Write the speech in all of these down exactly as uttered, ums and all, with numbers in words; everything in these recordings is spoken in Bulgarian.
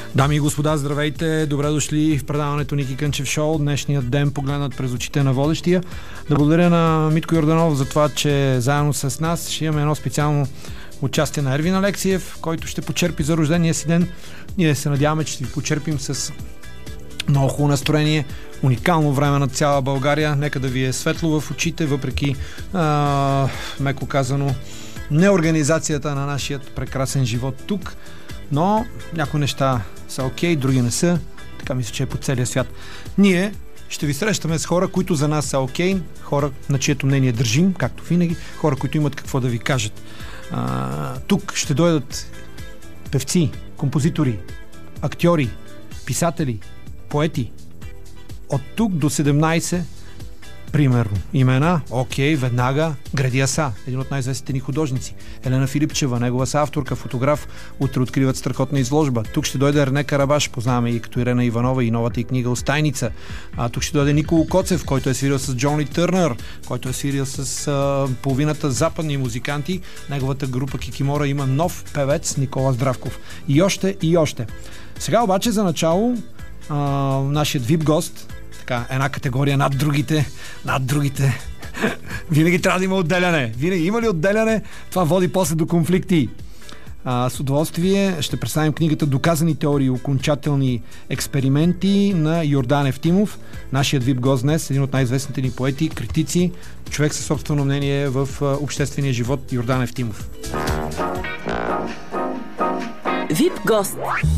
Дами и господа, здравейте! Добре дошли в предаването Ники Кънчев Шоу. Днешният ден погледнат през очите на водещия. Да благодаря на Митко Йорданов за това, че заедно с нас ще имаме едно специално участие на Ервин Алексиев, който ще почерпи за рождения си ден. Ние се надяваме, че ще ви почерпим с много хубаво настроение, уникално време на цяла България. Нека да ви е светло в очите, въпреки а, меко казано неорганизацията на нашия прекрасен живот тук. Но някои неща са окей, други не са. Така мисля, че е по целия свят. Ние ще ви срещаме с хора, които за нас са окей, хора, на чието мнение държим, както винаги, хора, които имат какво да ви кажат. А, тук ще дойдат певци, композитори, актьори, писатели, поети. От тук до седемнайсет, примерно, имена, окей, веднага, Гради Аса, един от най-известните ни художници. Елена Филипчева, негова са авторка, фотограф, утре откриват страхотна изложба. Тук ще дойде Рене Карабаш, познаваме и като Ирена Иванова и новата й книга Остайница. А, тук ще дойде Николо Коцев, който е свирил с Джони Търнър, който е свирил с а, половината западни музиканти. Неговата група Кикимора има нов певец, Никола Здравков. И още, и още. Сега обаче за начало а, нашият вип гост, така, една категория над другите, над другите. Винаги трябва да има отделяне. Винаги има ли отделяне, това води после до конфликти. А, с удоволствие ще представим книгата "Доказани теории и окончателни експерименти" на Йордан Евтимов. Нашият вип гост днес, един от най-известните ни поети, критици, човек със собствено мнение в а, обществения живот, Йордан Евтимов. вип гост.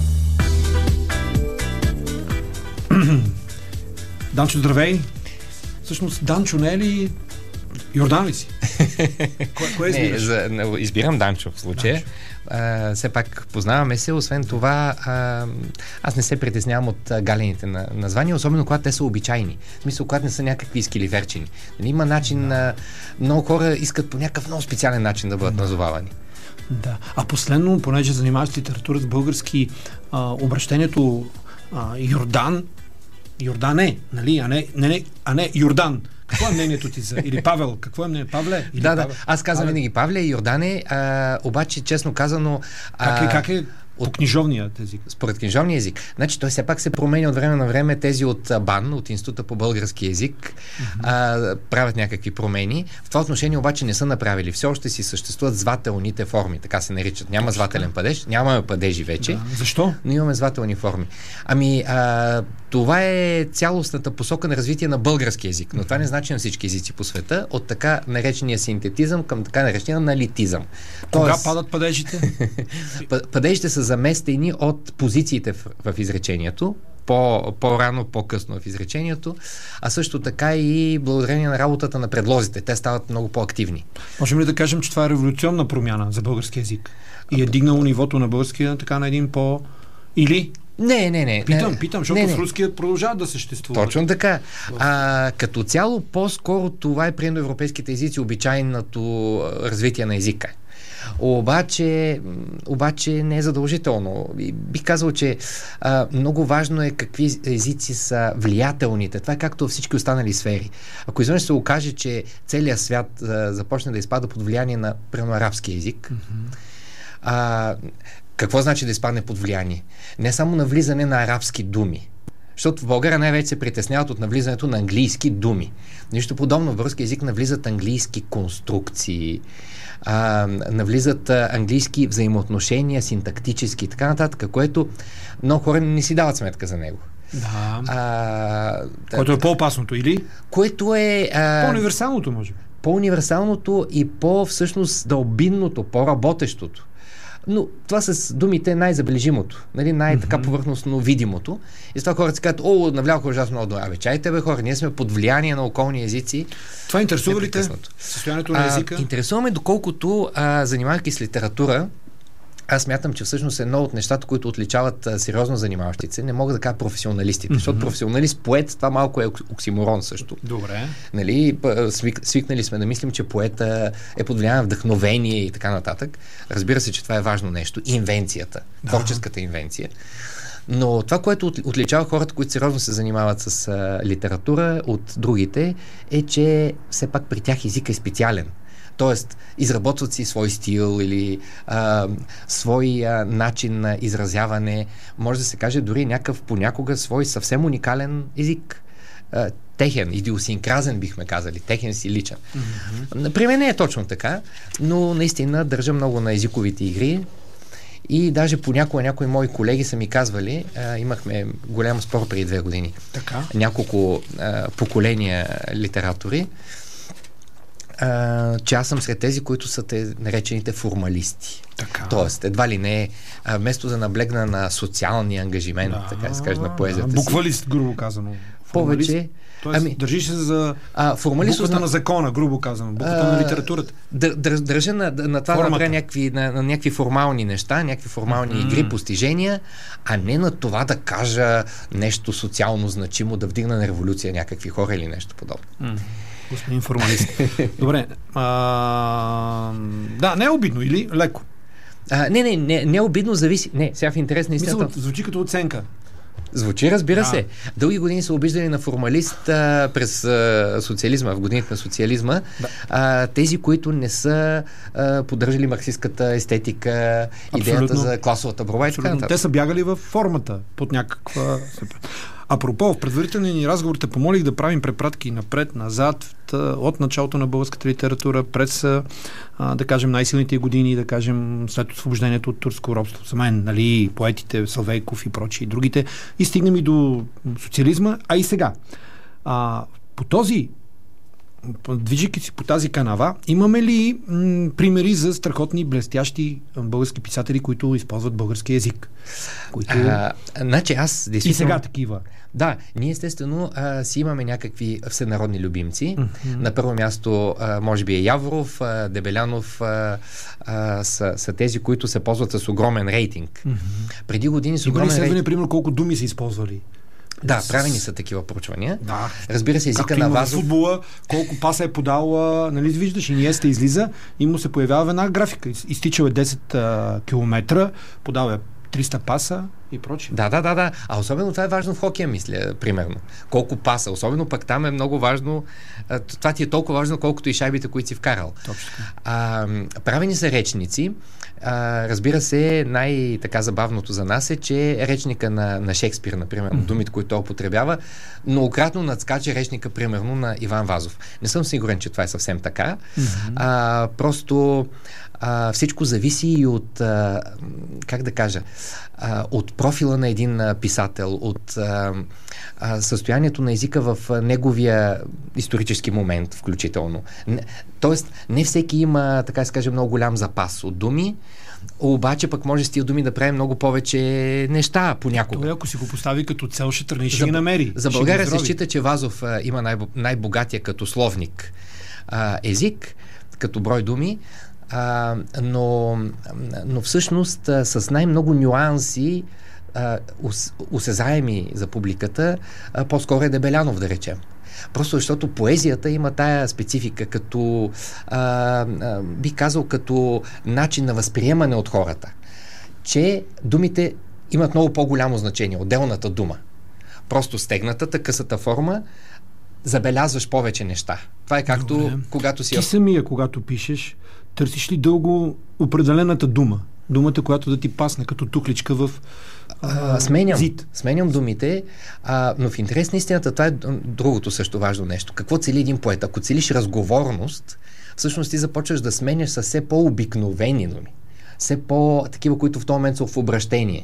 Данчо, здравей! Всъщност, Данчо не е ли Йордан ли си? Кое, кое избираш? Не, за, избирам Данчо в случая. А, все пак познаваме се. Освен това, а, аз не се притеснявам от а, галените на названия, особено когато те са обичайни. В смисъл, когато не са някакви изкиливерчени. Има начин, а, много хора искат по някакъв много специален начин да бъдат назовавани. Да. А последно, понеже занимаваш с литература с български, а, обращението а, Йордан Йордане, нали, а не, не, не, а не Йордан. Какво е мнението ти за... Или Павел, какво е мнението? Павле? Или да, Павел? да, аз казвам винаги Павле и Йордане, а, обаче, честно казано... А, как е, как е от книжовния език? Според книжовния език. Значи той все пак се променя от време на време. Тези от БАН, от Института по български език, uh-huh. а, правят някакви промени. В това отношение обаче не са направили. Все още си съществуват звателните форми, така се наричат. Няма звателен падеж, нямаме падежи вече. Да. Защо? Но имаме звателни форми. Ами, а, това е цялостната посока на развитие на български език, но това не значи на всички езици по света, от така наречения синтетизъм към така наречения аналитизъм. Кога Тоест, падат падежите? Падежите са заместени от позициите в, в изречението, по, по-рано, по-късно в изречението, а също така и благодарение на работата на предлозите. Те стават много по-активни. Можем ли да кажем, че това е революционна промяна за български език? И е дигнало нивото на българския така на един по... Или... Не, не, не. Питам, не, питам, защото не, не. в руският продължава да съществува. Точно така. А, като цяло, по-скоро това е при европейските езици обичайното развитие на езика. Обаче, обаче не е задължително. Бих казал, че а, много важно е какви езици са влиятелните. Това е както във всички останали сфери. Ако изведнъж се окаже, че целият свят а, започне да изпада под влияние на примерно арабски език, mm-hmm. а, какво значи да изпадне под влияние? Не само на влизане на арабски думи. Защото в България най-вече се притесняват от навлизането на английски думи. Нищо подобно. В български език навлизат английски конструкции, а, навлизат а, английски взаимоотношения, синтактически и така нататък, което много хора не си дават сметка за него. Да. А, което е по-опасното, или? Което е... А, по-универсалното, може би. По-универсалното и по-всъщност дълбинното, по-работещото. Но това с думите е най-забележимото, нали? най-така mm-hmm. повърхностно видимото. И с това хората си казват: о, навлякоха ужасно много дума. Абе, чайте бе хора, ние сме под влияние на околни езици. Това интересува ли те? Състоянието на езика? А, интересуваме, доколкото, а, занимавайки с литература, аз смятам, че всъщност едно от нещата, които отличават а, сериозно занимаващите се, не мога да кажа професионалистите, mm-hmm. защото професионалист, поет, това малко е оксиморон също. Добре. Нали, свик, свикнали сме да мислим, че поета е под влияние на вдъхновение и така нататък. Разбира се, че това е важно нещо. Инвенцията, да. Творческата инвенция. Но това, което отличава хората, които сериозно се занимават с а, литература от другите, е, че все пак при тях език е специален. Тоест, изработват си свой стил или а, свой а, начин на изразяване. Може да се каже дори някакъв понякога свой съвсем уникален език. А, техен, идиосинкразен бихме казали, техен си личен. Mm-hmm. При мен не е точно така, но наистина държа много на езиковите игри. И даже понякога някои мои колеги са ми казвали, а, имахме голям спор преди две години. Така. Няколко а, поколения литератори, а, че аз съм сред тези, които са те наречените формалисти. Така. Тоест, едва ли не, а, вместо да наблегна на социалния ангажимент, да, така да се каже, на поезията да, буквалист, грубо казано. Повече. Тоест, ами, държиш се за а, буквата на... на закона, грубо казано, буквата а, на литературата. Дър, дър, държа на, на това да направя някакви, на, на някакви формални неща, някакви формални mm-hmm. игри, постижения, а не на това да кажа нещо социално значимо, да вдигна на революция някакви хора или нещо подобно. Mm-hmm. Господин формалист. Добре. А, да, не е обидно или леко? А, не, не, не, не е обидно, зависи. Не, сега в интерес на истината. Мисля, звучи като оценка. Звучи, разбира да. се. Дълги години са обиждали на формалист а, през а, социализма, в годините на социализма. Да. А, тези, които не са а, поддържали марксистската естетика, абсолютно. Идеята за класовата борба и така нататък. Те са бягали във формата под някаква... Апропо, в предварителния ни разговор те помолих да правим препратки напред, назад, от началото на българската литература, през, а, да кажем, най-силните години, да кажем, след освобождението от турско робство. За мен, нали, поетите Салвейков и прочие, и другите, и стигнем и до социализма, а и сега. А, по този, движейки си по тази канава, имаме ли м- примери за страхотни, блестящи български писатели, които използват български език? Които... А, значи аз, действително... И сега такива. Да, ние естествено а, си имаме някакви всенародни любимци. Mm-hmm. На първо място, а, може би е Яворов, а, Дебелянов а, а, са, са тези, които се ползват с огромен рейтинг. Mm-hmm. Преди години с огромен рейтинг... Има ли примерно колко думи са използвали? Да, правени са такива проучвания. Да. Разбира се, езика както на Вазов... футбола, колко паса е подал, нали виждаш, и ние сте излиза и му се появява една графика. Изтичал е десет а, километра, подал е триста паса и прочее. Да, да, да, да. А особено това е важно в хокея, мисля, примерно. Колко паса. Особено пък там е много важно. Това ти е толкова важно, колкото и шайбите, които си вкарал. Точно. А, правени са речници. А, разбира се, най-така забавното за нас е, че речника на, на Шекспир, например, mm-hmm. думите, които той употребява, многократно надскача речника, примерно, на Иван Вазов. Не съм сигурен, че това е съвсем така. Mm-hmm. А, просто а, всичко зависи и от, а, как да кажа, а, от профила на един а, писател, от а, а, състоянието на езика в неговия исторически момент, включително. Не, тоест, не всеки има, така се каже, много голям запас от думи, обаче пък може с тия думи да прави много повече неща понякога. Той, ако си го постави като цел, ще тръгне и ще ги намери. За България се счита, че Вазов а, има най- най-богатия като словник а, език, като брой думи, а, но, но всъщност а, с най-много нюанси, а, ус, усезаеми за публиката, а, по-скоро е Дебелянов, да речем. Просто защото поезията има тая специфика, като а, а, бих казал, като начин на възприемане от хората, че думите имат много по-голямо значение, отделната дума. Просто стегнатата, късата форма, забелязваш повече неща. Това е както Добре. Когато си... Ти самия, когато пишеш, търсиш ли дълго определената дума? Думата, която да ти пасне като тухличка в а, а, сменям, зид. Сменям думите, а, но в интерес на истината това е другото също важно нещо. Какво цели един поет? Ако целиш разговорност, всъщност ти започваш да сменяш със все по-обикновени думи. Все по-такива, които в този момент са в обращение.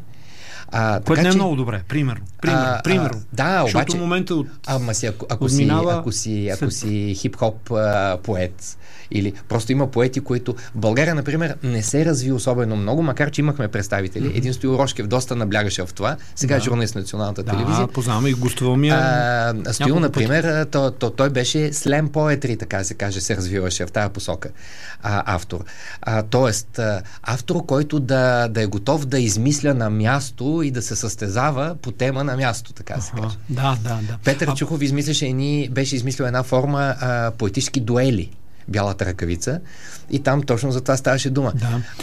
А, Което не е че... много добре, примерно. Примерно, а, примерно. А, да, защото обаче... момента от... Ама си, ако, ако, си, ако, си, ако си хип-хоп а, поет, или просто има поети, които... В България, например, не се разви особено много, макар че имахме представители. Mm-hmm. Един Стоил Рошкев доста наблягаше в това. Сега да. Е журналист на националната да, телевизия. Да, познавам и гостувал ми. А, Стоил, например, то, то, той беше слем поетри, така се каже, се развиваше в тази посока. А, автор. А, тоест, а, автор, който да, да е готов да измисля на място и да се състезава по тема на място, така се каже. Да, да, да. Петър а... Чухов измисляше едни, беше измислил една форма а, поетически дуели. Бялата ръкавица. И там точно за това ставаше дума. Да. А,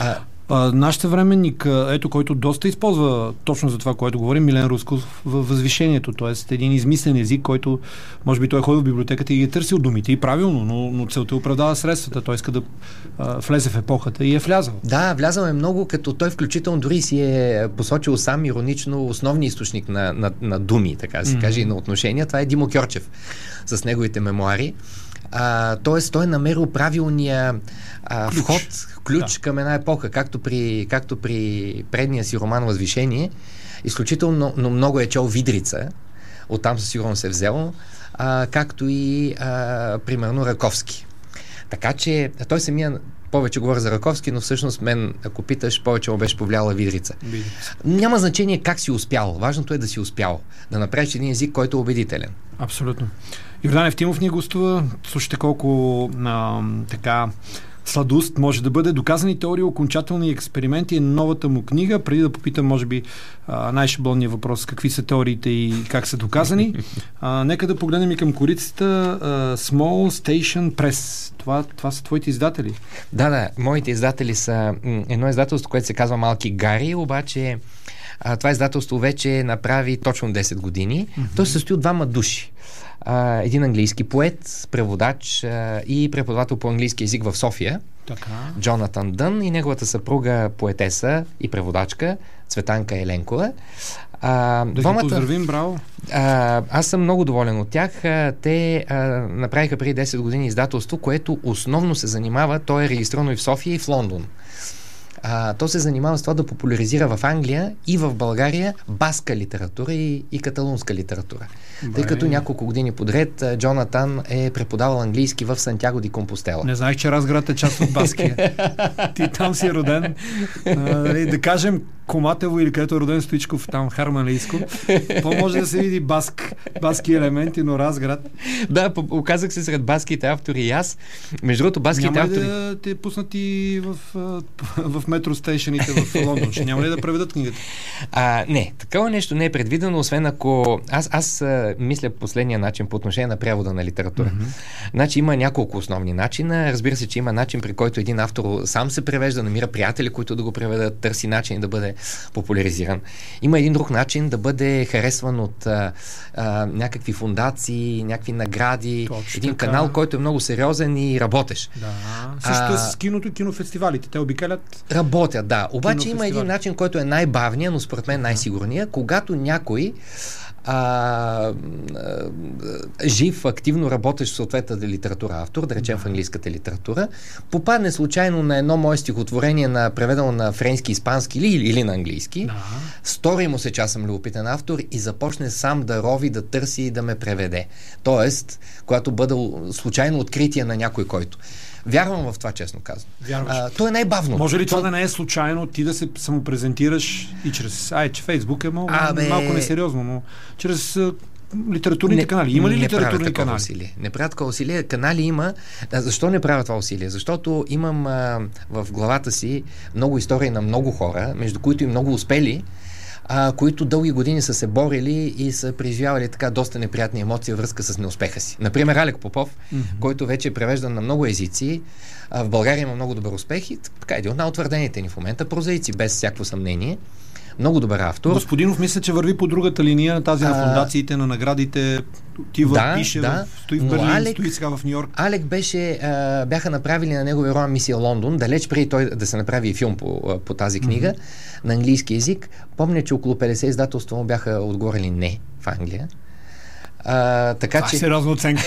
А, наш съвременник, ето, който доста използва точно за това, което говорим, Милен Русков във възвишението, т.е. един измислен език, който може би той е ходил в библиотеката и ги е търсил думите и правилно, но, но целта оправдава средствата. Той иска да а, влезе в епохата и е влязъл. Да, влязъл е много, като той включително дори си е посочил сам иронично основния източник на, на, на думи, така да се mm-hmm. каже, и на отношения. Това е Димо Кьорчев с неговите мемуари. А, тоест, той е намерил правилния а, ключ. вход, ключ да. към една епоха, както при, както при предния си роман Възвишение. Изключително но много е чел Видрица, оттам със сигурно се е взел, а, както и а, примерно Раковски. Така че той самия повече говоря за Раковски, но всъщност мен, ако питаш, повече му беше повлияла Видрица. Видрица. Няма значение как си успял. Важното е да си успял. Да направиш един език, който е убедителен. Абсолютно. Йордан Евтимов ни гостува. Слушайте колко а, така сладост може да бъде. Доказани теории, окончателни експерименти е новата му книга. Преди да попитам, може би, а, най-шаблонния въпрос, какви са теориите и как са доказани. А, нека да погледнем и към корицата. А, Small Station Press. Това, това са твоите издатели. Да, да. Моите издатели са м- едно издателство, което се казва Малки Гари, обаче а, това издателство вече направи точно десет години. Mm-hmm. То се състои от двама души. Uh, един английски поет, преводач uh, и преподавател по английски език в София, така. Джонатан Дън, и неговата съпруга поетеса и преводачка Цветанка Еленкова. Uh, да двамата, ги поздравим, браво! Uh, аз съм много доволен от тях. Uh, те uh, направиха преди десет години издателство, което основно се занимава, то е регистрирано и в София, и в Лондон. А, то се занимава с това да популяризира в Англия и в България баска литература и, и каталунска литература. Бай. Тъй като няколко години подред Джонатан е преподавал английски в Сантяго ди Компостела. Не знаех, че Разград е част от Баския. Ти там си роден. А, да кажем Комателово или където е роден Стоичков, там Харманлийско. То може да се види баск, баски елементи, но Разград. Да, оказах се сред баските автори и аз. Между другото, баските няма автори... Няма ли да те пуснати в, в метростейшените в Лондон? Ще няма ли да преведат книгата? А, не, такова нещо не е предвидено, освен ако... Аз, аз а, мисля последния начин по отношение на превода на литература. Mm-hmm. Значи има няколко основни начина. Разбира се, че има начин, при който един автор сам се превежда, намира приятели, които да го преведат, търси начин да бъде популяризиран. Има един друг начин да бъде харесван от а, а, някакви фундации, някакви награди, точно един така. Канал, който е много сериозен и работеш. Да. Също е с киното и кинофестивалите. Те обикалят. Работят, да. Обаче има един начин, който е най-бавният, но според мен най-сигурният, когато някой А, а, жив, активно работещ в съответната литература автор, да речем в английската литература, попадне случайно на едно мое стихотворение, на преведено на френски, испански или, или на английски, да. Стори му се, че аз съм любопитен автор и започне сам да рови, да търси и да ме преведе. Тоест, когато бъде случайно откритие на някой, който. Вярвам в това, честно казвам. А, то е най-бавно. Може ли това то... да не е случайно ти да се самопрезентираш и чрез... Ай, че Фейсбук е малко, а, бе... малко несериозно, но чрез а, литературните не, канали. Има ли не литературни канали? Усилие. Не правят такова усилие. Канали има. А, защо не правят това усилие? Защото имам а, в главата си много истории на много хора, между които и много успели, а, които дълги години са се борили и са преживявали така доста неприятни емоции във връзка с неуспеха си. Например, Алек Попов, mm-hmm. който вече е превеждан на много езици. А, в България има много добър успех и така един от най-утвърдените ни в момента прозаици, без всяко съмнение. Много добър автор. Господинов мисля, че върви по другата линия, тази на фундациите, на наградите. Отива, да, пише, да, в, стои в Берлин, Алек, стои сега в Ню Йорк. Алек беше, а, бяха направили на неговия роман Мисия Лондон, далеч преди той да се направи и филм по, по тази книга, mm-hmm. на английски език. Помня, че около петдесет издателства му бяха отговорили не в Англия. А, така, Това че... е сериозна оценка.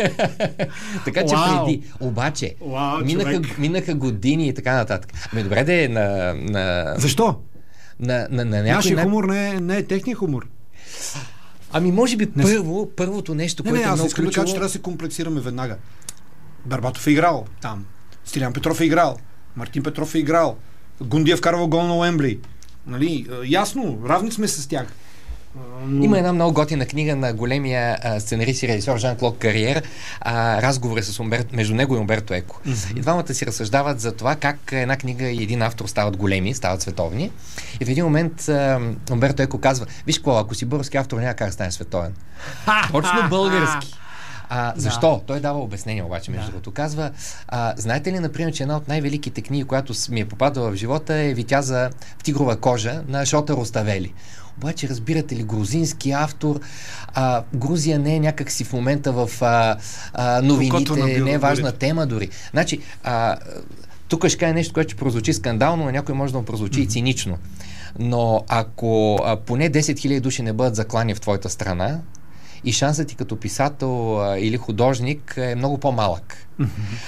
така че wow. преди. Обаче, wow, минаха, минаха години и така нататък. Ами добре да е на, на... Защо? На, на, на някой... Нашия хумор не е, не е техния хумор. Ами може би не... първо, първото нещо, не, което не, е много искам ключово... да кажа, че трябва да се комплексираме веднага. Барбатов е играл там. Стилян Петров е играл. Мартин Петров е играл. Гундия вкарвал гол на Уембли. Нали? Ясно, равни сме с тях. Но... Има една много готина книга на големия а, сценарист и режисьор Жан-Клод Кариер, а, разговори с Умбер... между него и Умберто Еко. Mm-hmm. И двамата си разсъждават за това как една книга и един автор стават големи, стават световни. И в един момент а, Умберто Еко казва: виж какво, ако си български автор, няма как да стане световен. Точно български. А, защо? Да. Той дава обяснение обаче, между другото. Да. Казва, а, знаете ли, например, че една от най-великите книги, която ми е попадала в живота, е Витяза в тигрова кожа на Шота Руставели. Обаче, разбирате ли, грузински автор, а, Грузия не е някакси в момента в а, а, новините, не е важна тема дори. Значи, а, тук ще кажа нещо, което ще прозвучи скандално, а някой може да му прозвучи mm-hmm. и цинично. Но ако а, поне десет хиляди души не бъдат заклани в твоята страна, и шансът ти като писател а, или художник е много по-малък. Mm-hmm.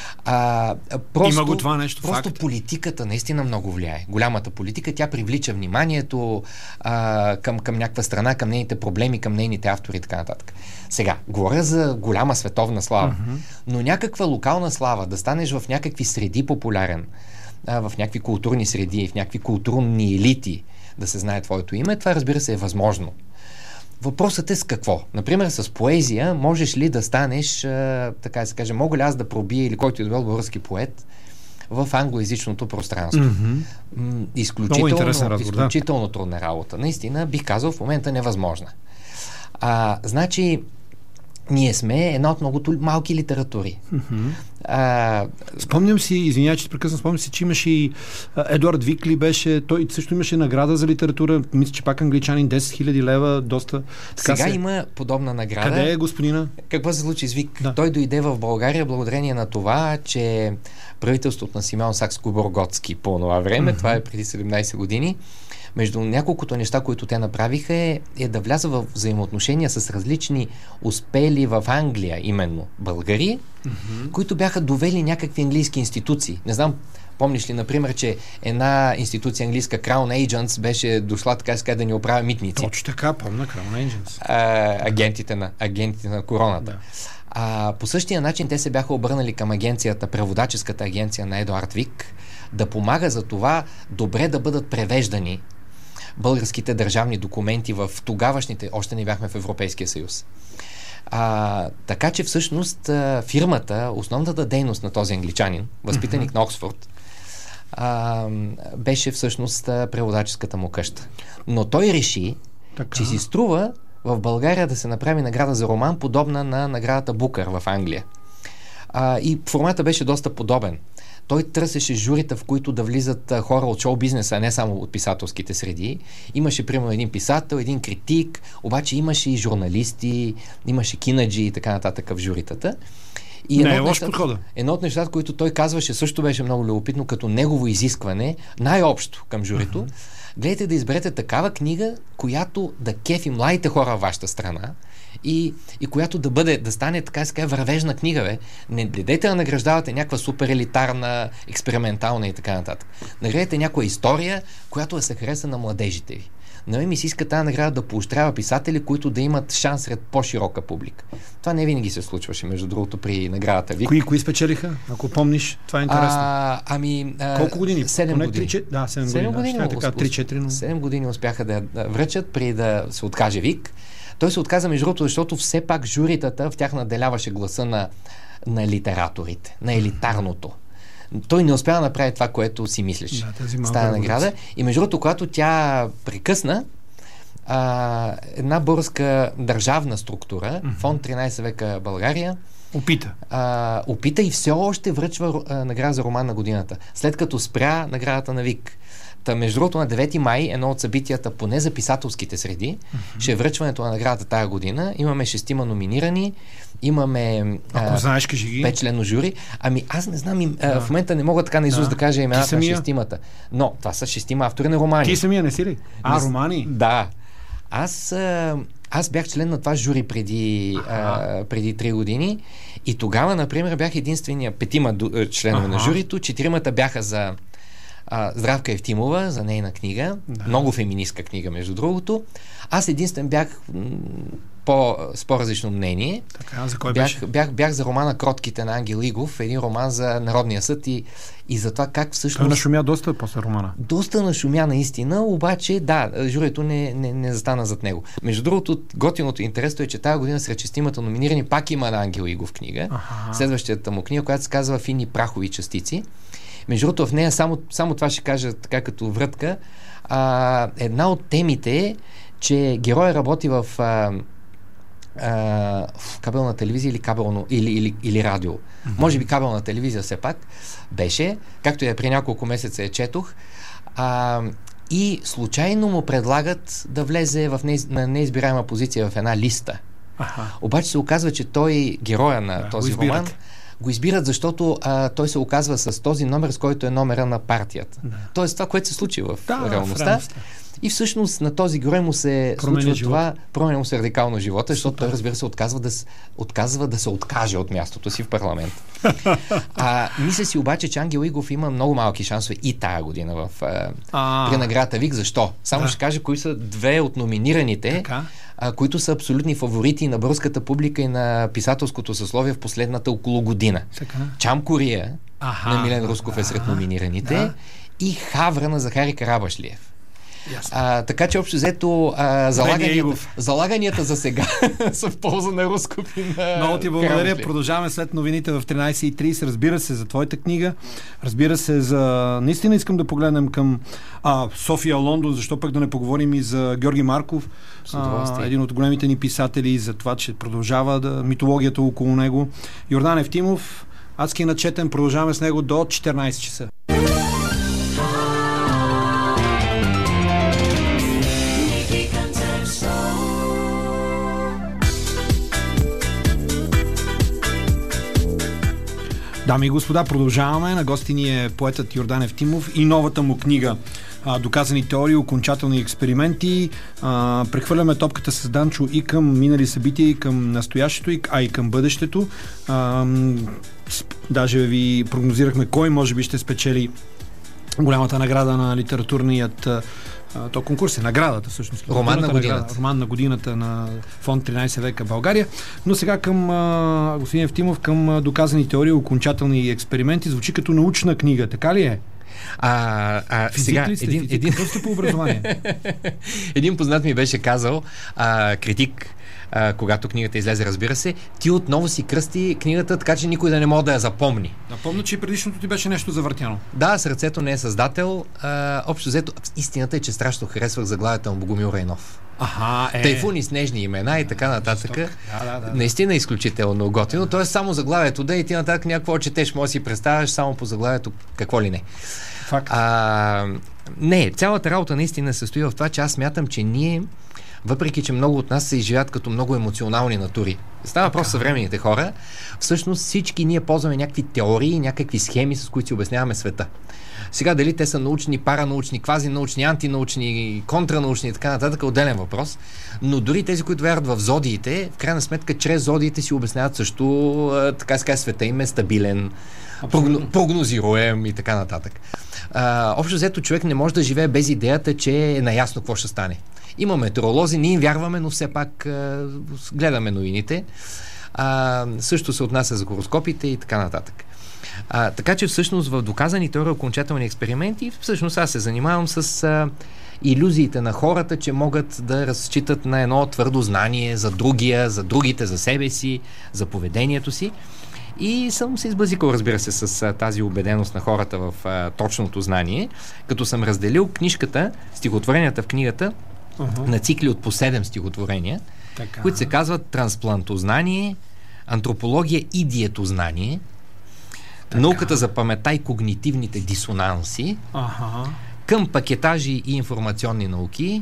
А, просто, Има го това нещо, просто факт. Политиката наистина много влияе. Голямата политика, тя привлича вниманието а, към, към някаква страна, към нейните проблеми, към нейните автори и така нататък. Сега, говоря за голяма световна слава, mm-hmm. но някаква локална слава, да станеш в някакви среди популярен, а, в някакви културни среди, в някакви културни елити, да се знае твоето име, това разбира се е възможно. Въпросът е с какво? Например, с поезия можеш ли да станеш, а, така да се каже, мога ли аз да пробия или който е добър български поет в англоязичното пространство? Mm-hmm. М- изключително, разговор, изключително да. трудна работа. Наистина, бих казал, в момента невъзможна. А, значи, ние сме една от много малки литератури. Mm-hmm. А, спомням си, извинявай, че прекъсна, спомням си, че имаше и Едуард Викли беше, той също имаше награда за литература, мисля, че пак англичанин, десет хиляди лева, доста... Сега се... има подобна награда. Къде е господина? Какво се случи с Вик? Да. Той дойде в България благодарение на това, че правителството на Симеон Сакскобургготски по това време, mm-hmm. това е преди седемнайсет години, между няколкото неща, които те направиха е, е да вляза в взаимоотношения с различни успели в Англия, именно българи, mm-hmm. които бяха довели някакви английски институции. Не знам, помниш ли, например, че една институция английска, Crown Agents, беше дошла така ска да ни оправя митници. Точно така, помня Crown Agents. А, агентите, на, агентите на короната. Да. А, по същия начин те се бяха обърнали към агенцията, преводаческата агенция на Едуард Вик, да помага за това добре да бъдат превеждани българските държавни документи в тогавашните, още не бяхме в Европейския съюз. А, така че всъщност фирмата, основната дейност на този англичанин, възпитаник mm-hmm. на Оксфорд, а, беше всъщност преводаческата му къща. Но той реши, така. че си струва в България да се направи награда за роман, подобна на наградата Букър в Англия. А, и формата беше доста подобен. Той търсеше журита, в които да влизат а, хора от шоу-бизнеса, а не само от писателските среди. Имаше, примерно, един писател, един критик, обаче имаше и журналисти, имаше кинаджи и така нататък в журитата. И не е лош подхода. Едно от нещата, които той казваше, също беше много любопитно, като негово изискване, най-общо към журито, uh-huh. гледайте да изберете такава книга, която да кефи младите хора в вашата страна и, и която да бъде, да стане така така вървежна книга, бе. Не дайте да награждавате някаква супер елитарна, експериментална и така нататък. Наградете някоя история, която да се хареса на младежите ви. На мен ми се иска тази награда да поощрява писатели, които да имат шанс сред по-широка публика. Това не винаги се случваше, между другото, при наградата Вик. Кои, кои спечелиха? Ако помниш, това е интересно. А, ами, а, колко години? седем години. три, да, седем години. години да, така, три-четири, но... седем години успяха да връчат, преди да се откаже Вик. Той се отказа, между другото, защото все пак журитата в тях наделяваше гласа на, на литераторите, на елитарното. Той не успя да направи това, което си мислиш. Да, стана награда. И между другото, когато тя прекъсна, а, една българска държавна структура, mm-hmm. фонд тринайсет века България, опита. А, опита и все още връчва а, награда за роман на годината. След като спря наградата на Вик. Та, между другото, на девети май, едно от събитията, поне за писателските среди, mm-hmm. ще е връчването на наградата тази година. Имаме шестима номинирани, имаме Ако а, знаеш, кажи ги. петчленно жури. Ами аз не знам, им, а, в момента не мога така на изуст да, да кажа имената на шестимата. Но това са шестима автори на романи. Ти самия не си ли? А, не, романи? Да. Аз, а, аз бях член на това жури преди, а, преди три години и тогава, например, бях единствения петима членове на журито, четиримата бяха за а, Здравка Евтимова, за нейна книга, да. Много феминистка книга, между другото. Аз единствен бях м- по, с по-различно мнение. Така, за кой бях, беше? Бях, бях за романа Кротките на Ангел Игов, един роман за Народния съд и, и за това как всъщност... Той нашумя доста после романа. Доста нашумя наистина, обаче да, журито не, не, не застана зад него. Между другото, готиното и интересно е, че тази година сред шестимата номинирани пак има на Ангел Игов книга. Аха. Следващата му книга, която се казва Фини прахови частици. Между другото, в нея само, само това ще кажа така като врътка. А, една от темите е, че герой работи в а, а, кабелна телевизия или кабелно, или, или, или радио. Mm-hmm. Може би кабелна телевизия все пак беше, както я при няколко месеца я четох, а, и случайно му предлагат да влезе в не, на неизбираема позиция в една листа. Аха. Обаче се оказва, че той, героя на да, този го роман, го избират, защото а, той се оказва с този номер, с който е номера на партията. Да. Тоест това, което се случи в да, реалността. В реалността. И всъщност на този герой му се променя случва живот. това, променя му се радикално живота, защото той, разбира се, отказва да, отказва да се откаже от мястото си в парламент. А, мисля си обаче, че Ангел Игов има много малки шансове и тая година в, а, при наградата Вик. Защо? Само да. ще кажа кои са две от номинираните, а, които са абсолютни фаворити на българската публика и на писателското съсловие в последната около година. Така. Чам Кория на Милен Русков е сред номинираните да. и Хавра на Захари Карабашлиев. А, така че общо взето а, залаганията, залаганията за сега са в полза на Русков и на Много ти благодаря. Продължаваме след новините в тринайсет и трийсет. Разбира се за твоята книга. Разбира се за... Наистина искам да погледнем към а, София, Лондон, защо пък да не поговорим и за Георги Марков, а, един от големите ни писатели, за това, че продължава да, митологията около него. Йордан Евтимов, адски начетен. Продължаваме с него до четиринайсет часа. Дами и господа, продължаваме. На гости ни е поетът Йордан Евтимов и новата му книга "Доказани теории, окончателни експерименти". А, прехвърляме топката с Данчо и към минали събития, и към настоящето, а и към бъдещето. А, даже ви прогнозирахме кой може би ще спечели голямата награда на литературният то конкурс е наградата, всъщност. Роман на годината. Награда, роман на годината на фонд тринайсет века България. Но сега към а, господин Евтимов, към доказани теории, окончателни експерименти. Звучи като научна книга, така ли е? А, а, физик сега, ли сте? един, физик? един... Какво сте по образование? един познат ми беше казал, а, критик, а, когато книгата излезе, разбира се, ти отново си кръсти книгата, така че никой да не може да я запомни. Напомня, че предишното ти беше нещо завъртяно. Да, Сърцето не е създател. А, общо взето, истината е, че страшно харесвах заглавията на Богомил Райнов. Аха, е. Тайфуни, снежни имена и така нататък. Да, да, да. Наистина е изключително готино. Тоест само заглавието да и ти нататък някакво четеш, може да си представяш само по заглавието какво ли не. Факт. А, не, цялата работа наистина се състои в това, че аз смятам, че ние, въпреки че много от нас се изживят като много емоционални натури. Става въпрос съвременните хора. Всъщност всички ние ползваме някакви теории, някакви схеми, с които си обясняваме света. Сега дали те са научни, паранаучни, квазинаучни, антинаучни, контранаучни и така нататък е отделен въпрос. Но дори тези, които вярват в зодиите, в крайна сметка, чрез зодиите си обясняват също, така ска света им е стабилен, прогно, прогнозируем и така нататък. А, общо взето човек не може да живее без идеята, че е наясно какво ще стане. Има метеоролози, ние им вярваме, но все пак а, гледаме новините. А, също се отнася за хороскопите и така нататък. А, така че всъщност в доказани теории, окончателни експерименти, всъщност аз се занимавам с а, илюзиите на хората, че могат да разчитат на едно твърдо знание за другия, за другите, за себе си, за поведението си. И съм се избазикал, разбира се, с а, тази убеденост на хората в а, точното знание, като съм разделил книжката, стихотворенията в книгата, uh-huh. на цикли от по седем стихотворения, така. които се казват трансплантознание, антропология и диетознание, така. науката за паметта и когнитивните дисонанси, uh-huh. към пакетажи и информационни науки,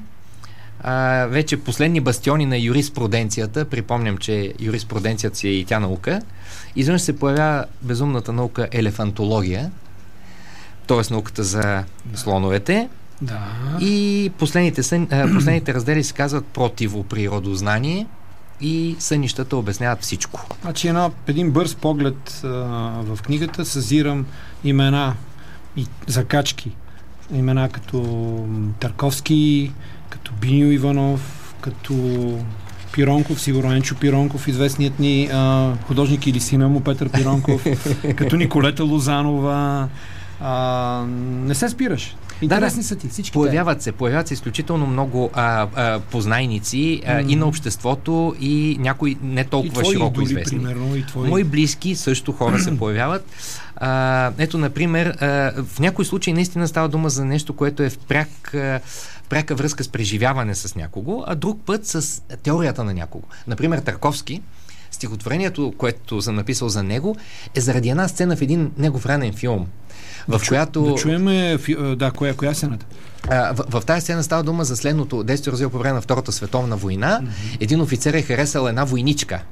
а, вече последни бастиони на юриспруденцията. Припомням, че юриспруденцията си е и тя наука. Изведнъж се появява безумната наука елефантология, т.е. науката за слоновете. Да. И последните, сън, а, последните раздели се казват противоприродознание и сънищата обясняват всичко. Значи една, един бърз поглед а, в книгата съзирам имена и закачки. Имена като Тарковски, като Биньо Иванов, като Пиронков, сигурно Енчо Пиронков, известният ни а, художник или сина му Петър Пиронков, като Николета Лозанова. А, не се спираш. Интересни да, са ти всички. Появяват те. се, появяват се изключително много а, а, познайници а, mm. и на обществото, и някои не толкова широко идоли, известни. Примерно, и твои... Мои близки също хора се появяват. А, ето, например, а, в някои случаи наистина става дума за нещо, което е в пряк, а, пряка връзка с преживяване с някого, а друг път с теорията на някого. Например, Тарковски, стихотворението, което съм написал за него, е заради една сцена в един негов ранен филм, в да която... Да чуем, да, коя, коя сцената? А, в, в тази сцена става дума за следното действие, развил по време на Втората световна война. Mm-hmm. Един офицер е харесал една войничка.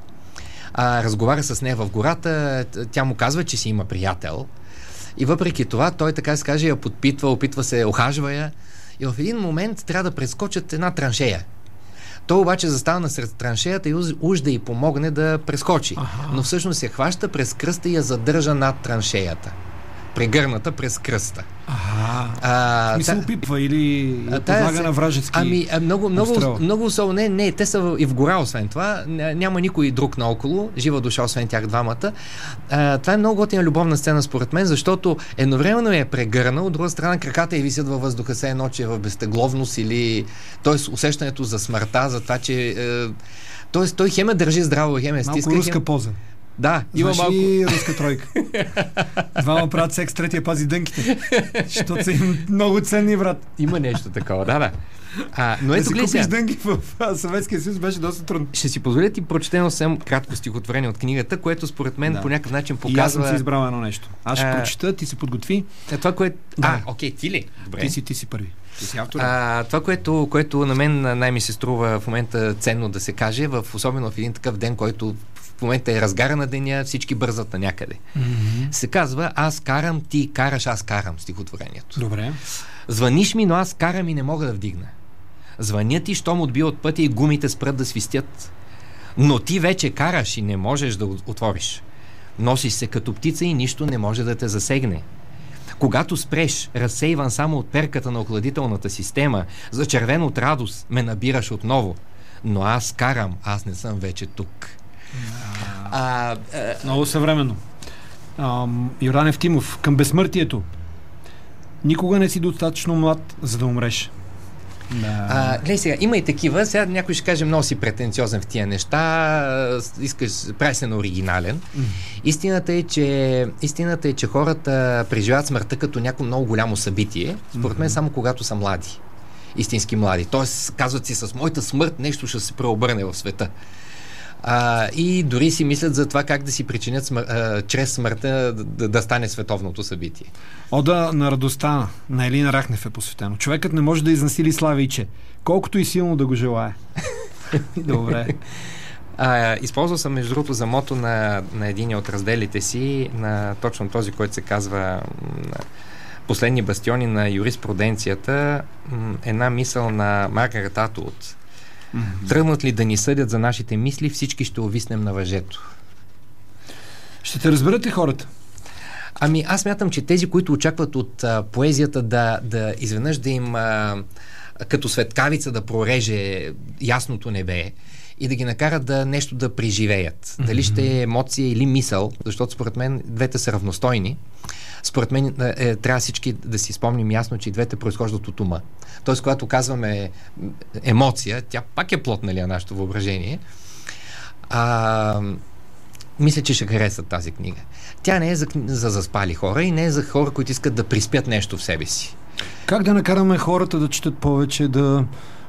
А, разговаря с нея в гората, тя му казва, че си има приятел. И въпреки това, той, така се каже, я подпитва, опитва се, охажва я. И в един момент трябва да прескочат една траншея. Той обаче застава насред траншеята и уж да й помогне да прескочи. Аха. Но всъщност я хваща през кръста и я задържа над траншеята. Прегърната през кръста. Ага. А, ми се та... опипва или подлага се... на вражески. Ами, много, много, много особено. Не, не, те са и в гора, освен това. Няма никой друг наоколо. Жива душа, освен тях двамата. А, това е много готина любовна сцена, според мен, защото едновременно е прегърнал, от друга страна краката й висят във въздуха, се едно, че е в безтегловност или... Тоест, усещането за смъртта, за това, че... Е... Тоест, той хеме държи здраво, хеме стиска. Малко руска хем... поза. Да, има малко... и руска тройка. Двама правят секс, третия пази дънките. Защото са им много ценни, брат. Има нещо такова, да, да. А, но ето, да си купиш дънки в Съветския съюз беше доста трудно. Ще си позволя ти прочетено съвсем кратко стихотворение от книгата, което според мен да. по някакъв начин показва... И аз съм си избрал едно нещо. Аз ще а... прочета, ти се подготви. А, това, което... Да. А, окей, ти ли? Добре. Ти си, ти си първи. Ти си автор. А, това, което, което на мен най-ми се струва в момента ценно да се каже, в, особено в един такъв ден, който в момента е разгара на деня, всички бързат на някъде. Mm-hmm. Се казва: аз карам, ти караш, аз карам, стихотворението. Добре. Звъниш ми, но аз карам и не мога да вдигна. Звъня ти, щом отбия от пътя и гумите спрат да свистят. Но ти вече караш и не можеш да отвориш. Носиш се като птица и нищо не може да те засегне. Когато спреш, разсейван само от перката на охладителната система, зачервен от радост, ме набираш отново. Но аз карам, аз не съм вече тук. А, а, Много съвременно. Йордан Евтимов, към безсмъртието. Никога не си достатъчно млад, за да умреш. Да. А, гледай сега, има и такива. Сега някой ще каже: много си претенциозен в тия неща, искаш, прави се на оригинален. Mm. Истината е, че истината е, че хората преживяват смъртта като някакво много голямо събитие, според мен само когато са млади. Истински млади. Тоест, казват си: с моята смърт нещо ще се преобърне в света. А, и дори си мислят за това как да си причинят смър... а, чрез смъртта да, да стане световното събитие. Ода на радостта на Елина Рахнев е посветено. Човекът не може да изнасили Славейче, колкото и силно да го желае. Добре. А, използвал съм, между другото, за мото на, на един от разделите си, на точно този, който се казва Последни бастиони на юриспруденцията, една мисъл на Маргарет Атвуд. Mm-hmm. Тръгнат ли да ни съдят за нашите мисли, всички ще увиснем на въжето. Ще те разберете хората? Ами аз мятам, че тези, които очакват от а, поезията да, да изведнъж да им а, като светкавица да прореже ясното небе и да ги накарат да нещо да преживеят. Mm-hmm. Дали ще е емоция или мисъл, защото според мен двете са равностойни. Според мен е, трябва всички да си спомним ясно, че и двете произхождат от ума. Тоест, когато казваме емоция, тя пак е плод, нали, на нашето въображение. А, мисля, че ще харесат тази книга. Тя не е за, за заспали хора и не е за хора, които искат да приспят нещо в себе си. Как да накараме хората да четат повече, да,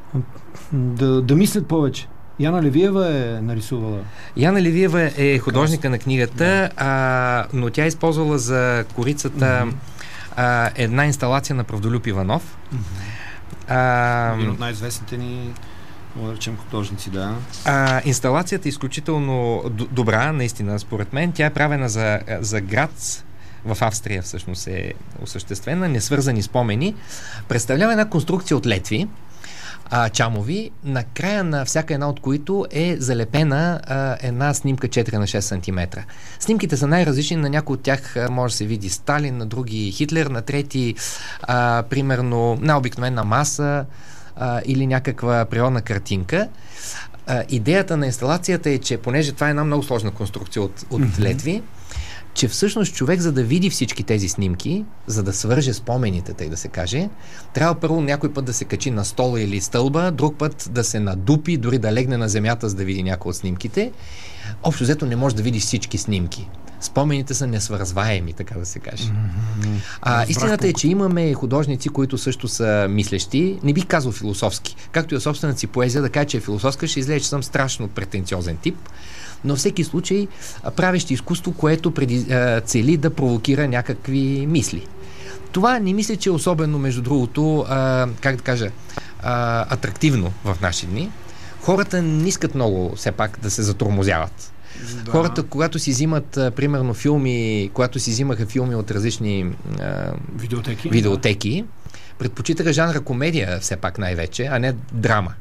да, да мислят повече? Яна Левиева е нарисувала. Яна Левиева е художника на книгата, да. а, но тя е използвала за корицата mm-hmm. а, една инсталация на Правдолюб Иванов. Mm-hmm. А, един от най-известните ни, да речем, художници, да. А, инсталацията е изключително д- добра, наистина, според мен. Тя е правена за, за град в Австрия, всъщност е осъществена, несвързани спомени. Представлява една конструкция от летви, А, чамови, на края на всяка една от които е залепена а, една снимка четири на шест сантиметра. Снимките са най-различни, на някои от тях а, може да се види Сталин, на други Хитлер, на трети а, примерно на обикновена маса а, или някаква природна картинка. А, идеята на инсталацията е, че понеже това е една много сложна конструкция от, от mm-hmm. летви, че всъщност човек, за да види всички тези снимки, за да свърже спомените, тъй да се каже, трябва първо някой път да се качи на стола или стълба, друг път да се надупи, дори да легне на земята, за да види някои от снимките. Общо взето не може да видиш всички снимки. спомените са несвързваеми, така да се каже. Mm-hmm. А, истината е, че имаме художници, които също са мислещи, не бих казал философски. Както и в собствената си поезия, да кажа, че е философска, ще излезе, че съм страшно претенциозен тип, но всеки случай правещи изкуство, което преди, цели да провокира някакви мисли. Това не мисля, че е особено, между другото, а, как да кажа, а, атрактивно в наши дни. Хората не искат много, все пак, да се затормозяват. Да. Хората, когато си взимат, а, примерно, филми, когато си взимаха филми от различни а, видеотеки, видеотеки да. предпочитаха жанра комедия, все пак най-вече, а не драма.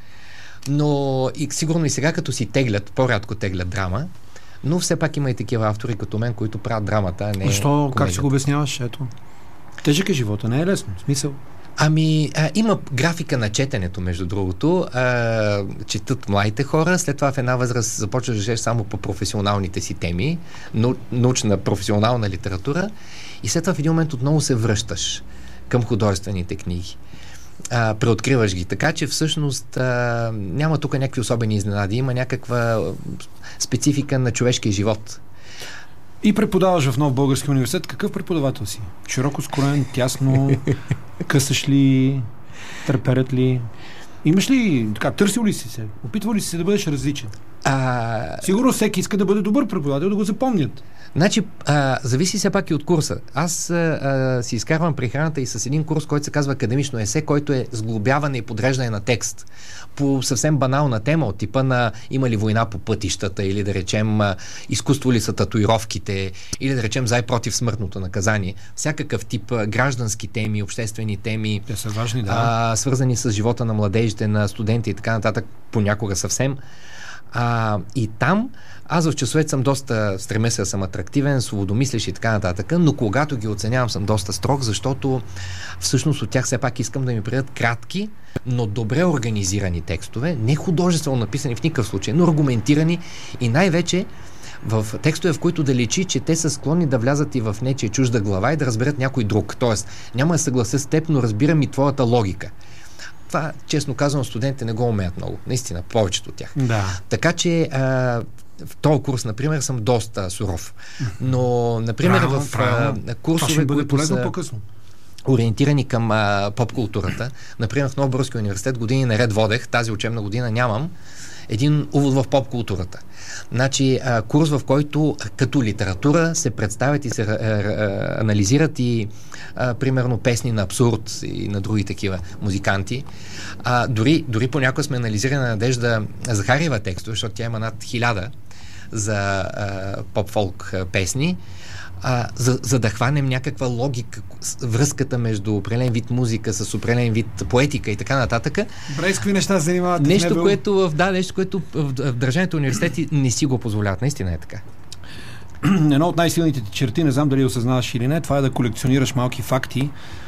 Но и сигурно и сега, като си теглят, по-рядко теглят драма, но все пак има и такива автори като мен, които правят драмата, а не Защо? комедията. Как си го обясняваш? Ето. Тежък е живота, не е лесно. В смисъл. Ами, а, има графика на четенето, между другото. А, четат младите хора, след това в една възраст започваш да четеш само по професионалните си теми, нау, научна, професионална литература, и след това в един момент отново се връщаш към художествените книги. А, преоткриваш ги. Така че всъщност а, няма тук някакви особени изненади, има някаква специфика на човешкия живот. И преподаваш в Нов български университет. Какъв преподавател си? Широко скорен, тясно, късаш ли, търперят ли? Имаш ли, така, търсил ли си се? Опитвал ли си се да бъдеш различен? А... Сигурно всеки иска да бъде добър преподавател, да го запомнят. Значи, а, зависи все пак и от курса. Аз а, а, си изкарвам прехраната и с един курс, който се казва академично есе, който е сглобяване и подреждане на текст по съвсем банална тема, от типа на има ли война по пътищата, или да речем а, изкуство ли са татуировките, или да речем за и против смъртното наказание. Всякакъв тип а, граждански теми, обществени теми, те са важни, да. а, свързани с живота на младежите, на студенти и така нататък, понякога съвсем. А, и там аз в часовете съм доста, стремя се да съм атрактивен, свободомислещ и така нататък, но когато ги оценявам, съм доста строг, защото всъщност от тях все пак искам да ми предадат кратки, но добре организирани текстове, не художествено написани в никакъв случай, но аргументирани и най-вече в текстове, в които да личи, че те са склонни да влязат и в нечия чужда глава и да разберат някой друг. Тоест, няма да съглася с теб, но разбирам и твоята логика. Това, честно казано, студентите не го умеят много. Наистина, повечето от тях. Да. Така че а, в този курс, например, съм доста суров. Но, например, правилно, в правилно. А, курсове, които са по-късно. ориентирани към а, поп-културата, например, в Нов български университет години наред водех, тази учебна година нямам, един увод в поп-културата. Значи, а, курс, в който като литература се представят и се а, а, анализират и а, примерно песни на Абсурд и на други такива музиканти. А, дори, дори понякога сме анализирали на Надежда Захариева текстове, защото тя има над хиляда за а, поп-фолк песни. А, за, за да хванем някаква логика, връзката между определен вид музика с определен вид поетика и така нататък. Добре, с какви неща се занимават? Нещо, бил... което в, да, нещо, което в, в държавните университети не си го позволяват. Наистина е така. Едно от най-силните ти черти, не знам дали осъзнаваш или не, това е да колекционираш малки факти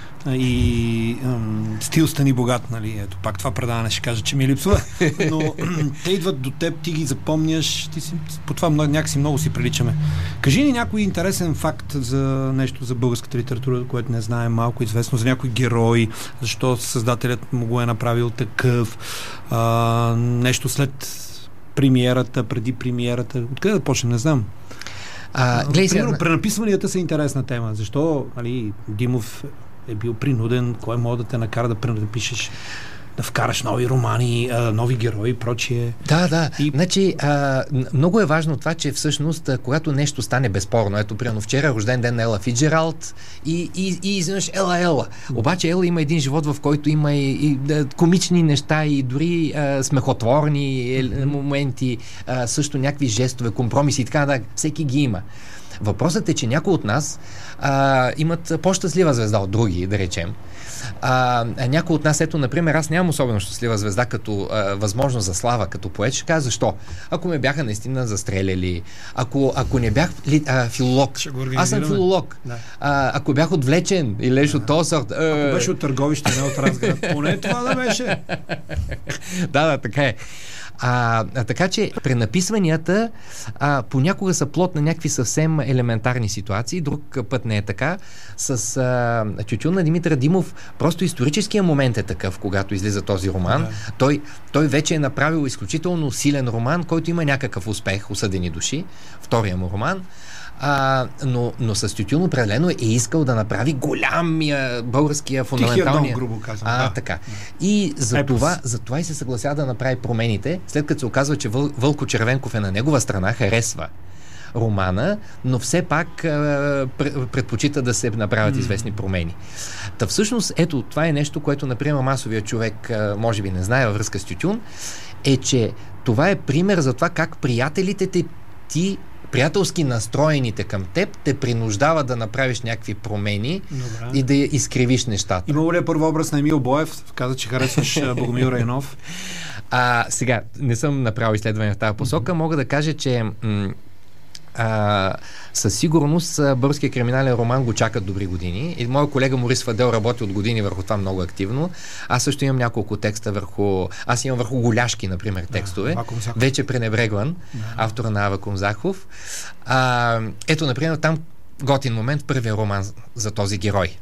и ъм, стил стани богат, нали? Ето, пак това предаване ще кажа, че ми липсва, но те идват до теб, ти ги запомняш, ти си, по това някакси много си приличаме. Кажи ни някой интересен факт за нещо за българската литература, което не знаем, малко известно, за някой герой, защо създателят му го е направил такъв, а, нещо след премиерата, преди премиерата, откъде да почнем, не знам. А, гледай, Примерно, сега... пренаписванията са интересна тема. Защо, али, Димов е бил принуден, кой може да те накара да пренапишеш, да вкараш нови романи, нови герои и прочие. Да, да. И... Значи, а, много е важно това, че всъщност, когато нещо стане безспорно, ето, примерно вчера рожден ден на Ела Фицджералд и, и, и изведнъж Ела, Ела. Обаче Ела има един живот, в който има и, и да, комични неща и дори а, смехотворни е, моменти, а, също някакви жестове, компромиси и така, да, всеки ги има. Въпросът е, че някои от нас а, имат по-щастлива звезда от други, да речем. А, някои от нас, ето, например, аз нямам особено щастлива звезда като а, възможност за слава, като поет. Ще кажа защо. Ако ме бяха наистина застреляли, ако, ако не бях ли, а, филолог, аз съм филолог, да. а, ако бях отвлечен и леш да. От този сорт... А... Ако беше от Търговище, не от Разград, поне това да беше. Да, да, така е. А, а, така че пренаписванията а, понякога са плод на някакви съвсем елементарни ситуации, друг път не е така. С а, Тютюн на Димитър Димов просто историческия момент е такъв, когато излиза този роман. Да. Той, той вече е направил изключително силен роман, който има някакъв успех, Осъдени души, втория му роман. А, но, но с Тютюн определено е искал да направи голямия българския фундаменталния... Тихия дом, грубо казвам. А, да. така. И за това, за това и се съгласява да направи промените, след като се оказва, че Въл, Вълко Червенков е на негова страна, харесва романа, но все пак а, предпочита да се направят известни промени. Та всъщност, ето, това е нещо, което, например, масовия човек а, може би не знае във връзка с Тютюн, е, че това е пример за това как приятелите те, ти, приятелски настроените към теб, те принуждават да направиш някакви промени. Добре. И да изкривиш нещата. Имало ли е първо образ на Емил Боев? Каза, че харесваш Богомил Райнов. А, сега, не съм направил изследване в тази посока. Mm-hmm. Мога да кажа, че м- а, със сигурност българския криминален роман го чакат добри години. И моят колега Морис Фадел работи от години върху това много активно. Аз също имам няколко текста върху... Аз имам върху Голяшки, например, текстове. Да, вече пренебрегван. Да. Автора на Ава Комзахов. А, ето, например, там готин момент, първия роман за този герой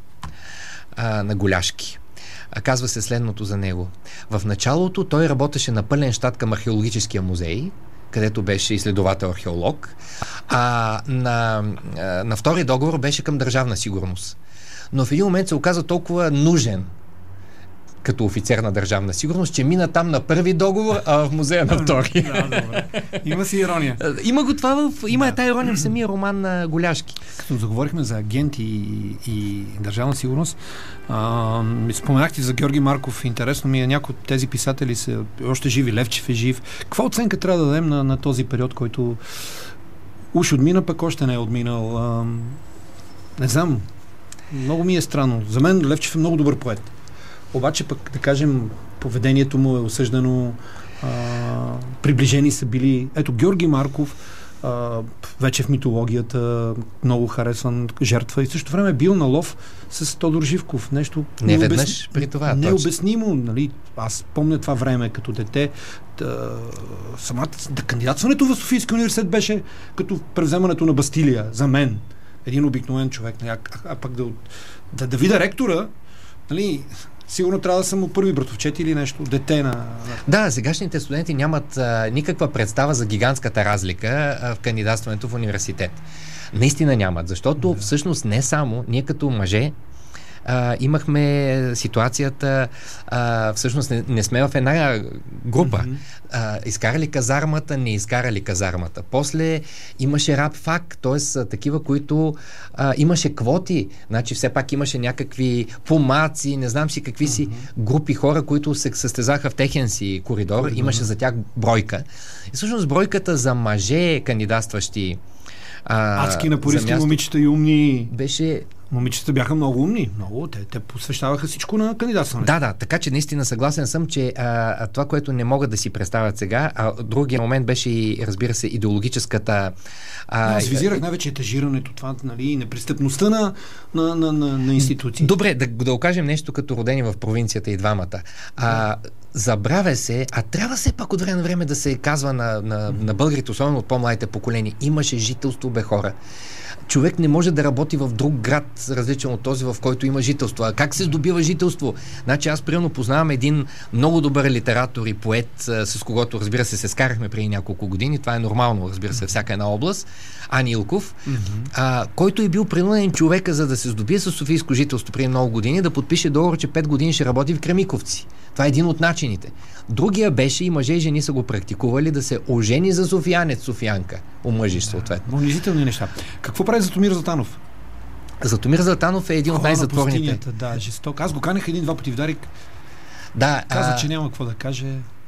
а, на Голяшки. Казва се следното за него. В началото той работеше на пълен щат към археологическия музей, където беше изследовател-археолог, а на, на втори договор беше към Държавна сигурност. Но в един момент се оказа толкова нужен като офицер на Държавна сигурност, че мина там на първи договор, а в музея на втори. Да, добре. Има си ирония. Има го това в... Има да. Тая ирония в самия роман на Голяшки. Като заговорихме за агенти и, и Държавна сигурност, а, споменахте за Георги Марков. Интересно ми е, някои от тези писатели са още живи. Левчев е жив. Каква оценка трябва да дадем на, на този период, който уж отмина, пък още не е отминал? А, не знам. Много ми е странно. За мен Левчев е много добър поет. Обаче пък, да кажем, поведението му е осъждано, а, приближени са били... Ето, Георги Марков, а, вече в митологията, много харесван, жертва и също време е бил на лов с Тодор Живков. Нещо не необяс... веднъж при това. Необяснимо. Нали? Аз помня това време като дете. Да, самата, да, кандидатстването в Софийския университет беше като превземането на Бастилия. За мен. Един обикновен човек. А, а пък да, да, да видя ректора, нали... Сигурно трябва да съм му първи братовчет или нещо, дете на... Да, сегашните студенти нямат а, никаква представа за гигантската разлика а, в кандидатстването в университет. Наистина нямат, защото да. Всъщност не само ние като мъже а, имахме ситуацията, а, всъщност не, не сме в една група. Mm-hmm. А, изкарали казармата, не изкарали казармата. После имаше раб фак, т.е. такива, които а, имаше квоти, значи все пак имаше някакви помаци, не знам си какви mm-hmm. си групи хора, които се състезаха в техен си коридор, mm-hmm. имаше за тях бройка. И всъщност бройката за мъже кандидатстващи а, адски напористи момичета и умни беше... Момичета бяха много умни, много. Те, те посвещаваха всичко на кандидатстването. Да, да, така че наистина съгласен съм, че а, това, което не могат да си представят сега, а другия момент беше и, разбира се, идеологическата... А, аз визирах най-вече етажирането, това, нали, непристъпността на, на, на, на, на институции. Добре, да, да окажем нещо като родени в провинцията и двамата. А, забравя се, а трябва все пак от време на време да се казва на, на, на българите, особено от по-младите поколения, имаше жителство, бе хора. Човек не може да работи в друг град, различен от този, в който има жителство. А как се здобива жителство? Значи аз примерно познавам един много добър литератор и поет, с когото, разбира се, се скарахме преди няколко години. Това е нормално, разбира се, всяка една област. Ани Илков, mm-hmm. а, който е бил принуден човека, за да се здобие с софийско жителство преди много години, да подпише договор, че пет години ще работи в Кремиковци. Това е един от начините. Другия беше, и мъже и жени са го практикували, да се ожени за софиянец, софиянка. Омъжиш съответно. Унизителни неща. Какво прави Златомир Златанов? Затомир Златанов е един от най-затворните. Да, жесток. Аз го канех един-два пъти в Дарик. Да, каза, а... че няма какво да каже.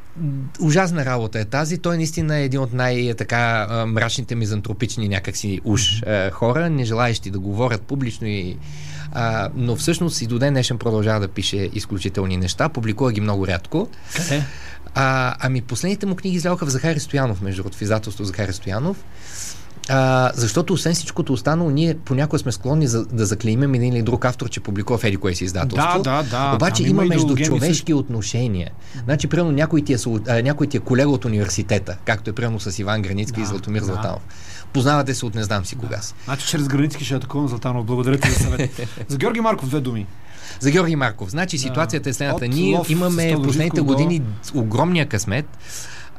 Ужасна работа е тази. Той наистина е един от най-така мрачните, мизантропични някакси уж mm-hmm. хора, не желаещи да говорят публично и а, но всъщност и до ден днешен продължава да пише изключителни неща. Публикува ги много рядко. Къде? А, ами последните му книги излязоха в Захари Стоянов, между другото, в издателство Захари Стоянов. А, защото освен всичкото останало, ние понякога сме склонни за, да заклеймим един или друг автор, че публикува в еди кое си издателство. Да, да, да. Обаче има междучовешки също... отношения. Значи, примерно, някой ти, е, някой ти е колега от университета, както е примерно с Иван Границки да, и Златомир да. Златанов. Познавате се от не знам си да. кога си. Значи, чрез Границки ще атакувам Златанов. Благодаря ти за съвет. За Георги Марков две думи. За Георги Марков. Значи, да. ситуацията е следната. Ние имаме в последните години огромния късмет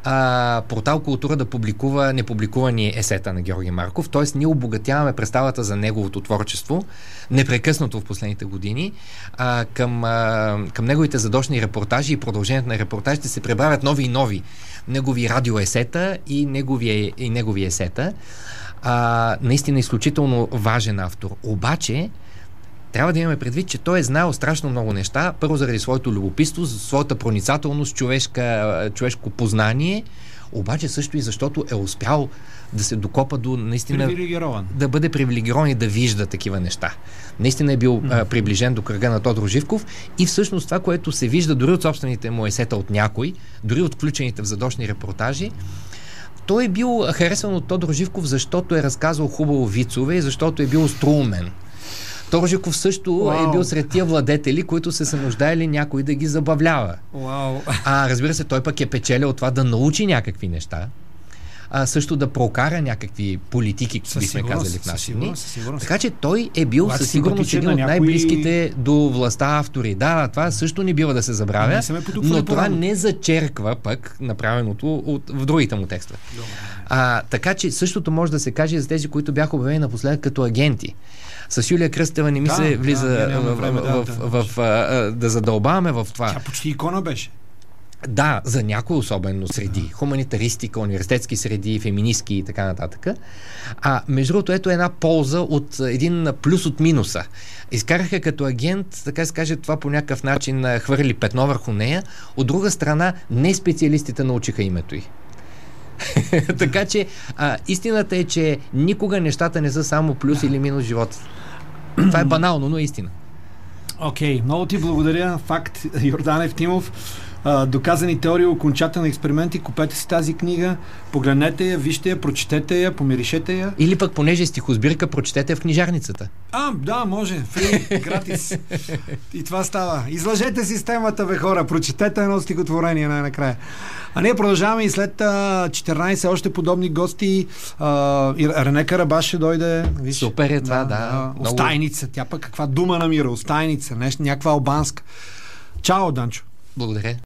а, портал Култура да публикува непубликувани есета на Георги Марков, т.е. ние обогатяваме представата за неговото творчество непрекъснато в последните години. А, към, а, към неговите задочни репортажи и продължението на репортажите се прибавят нови и нови негови радиоесета и негови, и негови есета. А, наистина изключително важен автор. Обаче трябва да имаме предвид, че той е знаел страшно много неща. Първо заради своето любопитство, своята проницателност, човешка, човешко познание, обаче също и защото е успял да се докопа до наистина... Привилегирован. Да бъде привилегирован и да вижда такива неща. Наистина е бил mm. а, приближен до кръга на Тодор Живков и всъщност това, което се вижда дори от собствените му есета от някой, дори от включените в задочни репортажи, той е бил харесван от Тодор Живков, защото е разказал хубаво вицове и защото е бил остроумен. Тодор Живков също wow. е бил сред тия владетели, които се са нуждаели някой да ги забавлява. Wow. А разбира се, той пък е печелял от това да научи някакви неща, а също да прокара някакви политики, бихме казали в наши дни. Така че той е бил със сигурност един от някои... най-близките до властта автори. Да, това също не бива да се забравя, но това не зачерква пък направеното от, в другите му текстове. А, така че същото може да се каже и за тези, които бяха обявени напоследък като агенти. С Юлия Кръстева не ми да, се влиза да, в, време, в, да, в, да, в, в, в, да задълбаваме в това. Тя почти икона беше. Да, за някои особено среди. Хуманитаристика, университетски среди, феминистки и така нататък. А между другото, ето една полза от един плюс от минуса. Изкараха като агент, така се каже, това по някакъв начин хвърли петно върху нея. От друга страна, не специалистите научиха името й. Така че а, истината е, че никога нещата не са само плюс или минус живота. Това е банално, но е истина. Окей, okay, много ти благодаря. Факт, Йордан Евтимов. Uh, доказани теории, окончателни експерименти. Купете си тази книга, погледнете я, вижте я, прочетете я, помиришете я. Или пък, понеже е стихосбирка, прочетете я в книжарницата. А, да, може. Фри, гратис. И това става. Излъжете системата, бе хора. Прочетете едно стихотворение най-накрая. А ние продължаваме и след uh, четиринайсет още подобни гости. Uh, Рене Карабаш ще дойде. Виж, супер е това, да. да. Много... Остайница. Тя пък каква дума намира? Остайница. Нещо, някаква албанска. Чао, Данчо. Благодаря.